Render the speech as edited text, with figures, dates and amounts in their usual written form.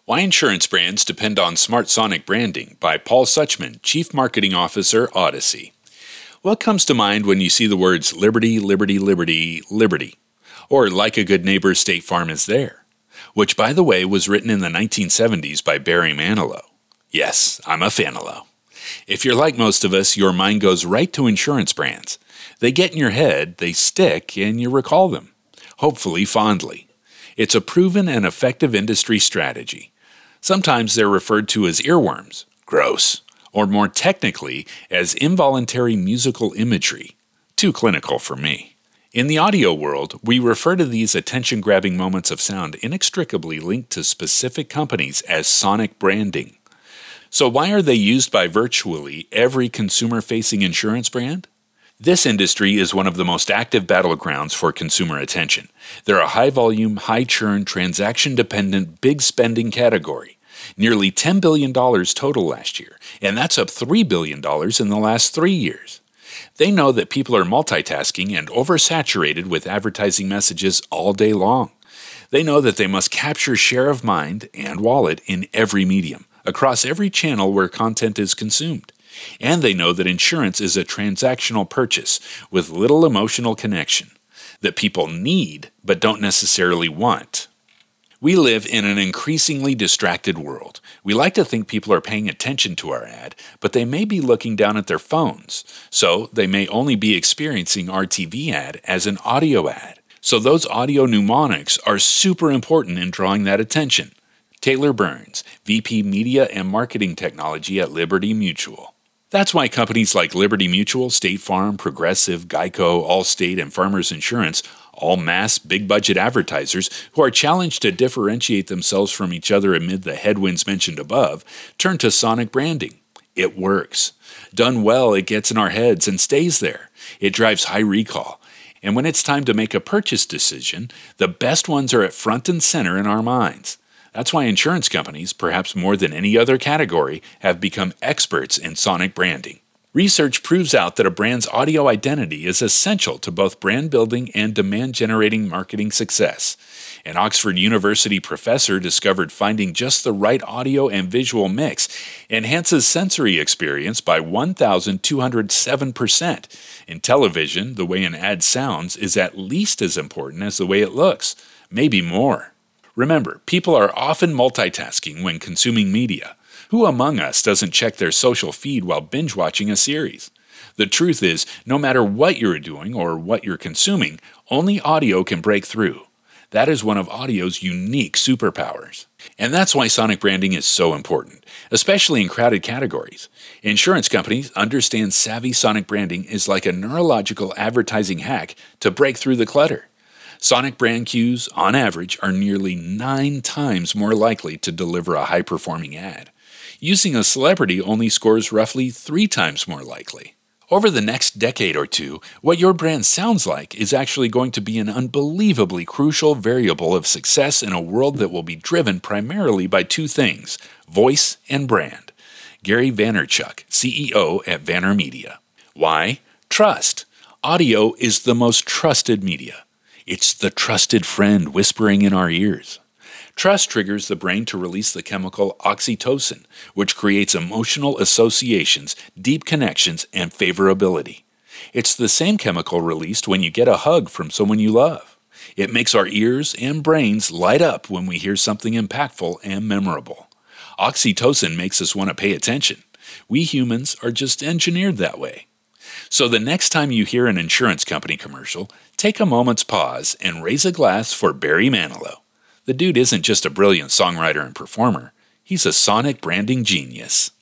Why Insurance Brands Depend on Smart Sonic Branding by Paul Suchman, Chief Marketing Officer, Odyssey. What comes to mind when you see the words Liberty, Liberty, Liberty, Liberty? Or Like a Good Neighbor, State Farm is There? Which, by the way, was written in the 1970s by Barry Manilow. Yes, I'm a fanalow. If you're like most of us, your mind goes right to insurance brands. They get in your head, they stick, and you recall them. Hopefully fondly. It's a proven and effective industry strategy. Sometimes they're referred to as earworms, gross, or more technically as involuntary musical imagery, too clinical for me. In the audio world, we refer to these attention-grabbing moments of sound inextricably linked to specific companies as sonic branding. So why are they used by virtually every consumer-facing insurance brand? This industry is one of the most active battlegrounds for consumer attention. They're a high-volume, high-churn, transaction-dependent, big-spending category. Nearly $10 billion total last year, and that's up $3 billion in the last 3 years. They know that people are multitasking and oversaturated with advertising messages all day long. They know that they must capture share of mind and wallet in every medium, across every channel where content is consumed. And they know that insurance is a transactional purchase with little emotional connection, that people need but don't necessarily want. We live in an increasingly distracted world. We like to think people are paying attention to our ad, but they may be looking down at their phones, so they may only be experiencing our TV ad as an audio ad. So those audio mnemonics are super important in drawing that attention. Taylor Burns, VP Media and Marketing Technology at Liberty Mutual. That's why companies like Liberty Mutual, State Farm, Progressive, Geico, Allstate, and Farmers Insurance, all mass, big-budget advertisers who are challenged to differentiate themselves from each other amid the headwinds mentioned above, turn to sonic branding. It works. Done well, it gets in our heads and stays there. It drives high recall. And when it's time to make a purchase decision, the best ones are at front and center in our minds. That's why insurance companies, perhaps more than any other category, have become experts in sonic branding. Research proves out that a brand's audio identity is essential to both brand building and demand-generating marketing success. An Oxford University professor discovered finding just the right audio and visual mix enhances sensory experience by 1,207%. In television, the way an ad sounds is at least as important as the way it looks, maybe more. Remember, people are often multitasking when consuming media. Who among us doesn't check their social feed while binge-watching a series? The truth is, no matter what you're doing or what you're consuming, only audio can break through. That is one of audio's unique superpowers. And that's why sonic branding is so important, especially in crowded categories. Insurance companies understand savvy sonic branding is like a neurological advertising hack to break through the clutter. Sonic brand cues, on average, are nearly 9 times more likely to deliver a high-performing ad. Using a celebrity only scores roughly 3 times more likely. Over the next decade or two, what your brand sounds like is actually going to be an unbelievably crucial variable of success in a world that will be driven primarily by 2 things, voice and brand. Gary Vaynerchuk, CEO at VaynerMedia. Why? Trust. Audio is the most trusted media. It's the trusted friend whispering in our ears. Trust triggers the brain to release the chemical oxytocin, which creates emotional associations, deep connections, and favorability. It's the same chemical released when you get a hug from someone you love. It makes our ears and brains light up when we hear something impactful and memorable. Oxytocin makes us want to pay attention. We humans are just engineered that way. So the next time you hear an insurance company commercial, take a moment's pause and raise a glass for Barry Manilow. The dude isn't just a brilliant songwriter and performer, he's a sonic branding genius.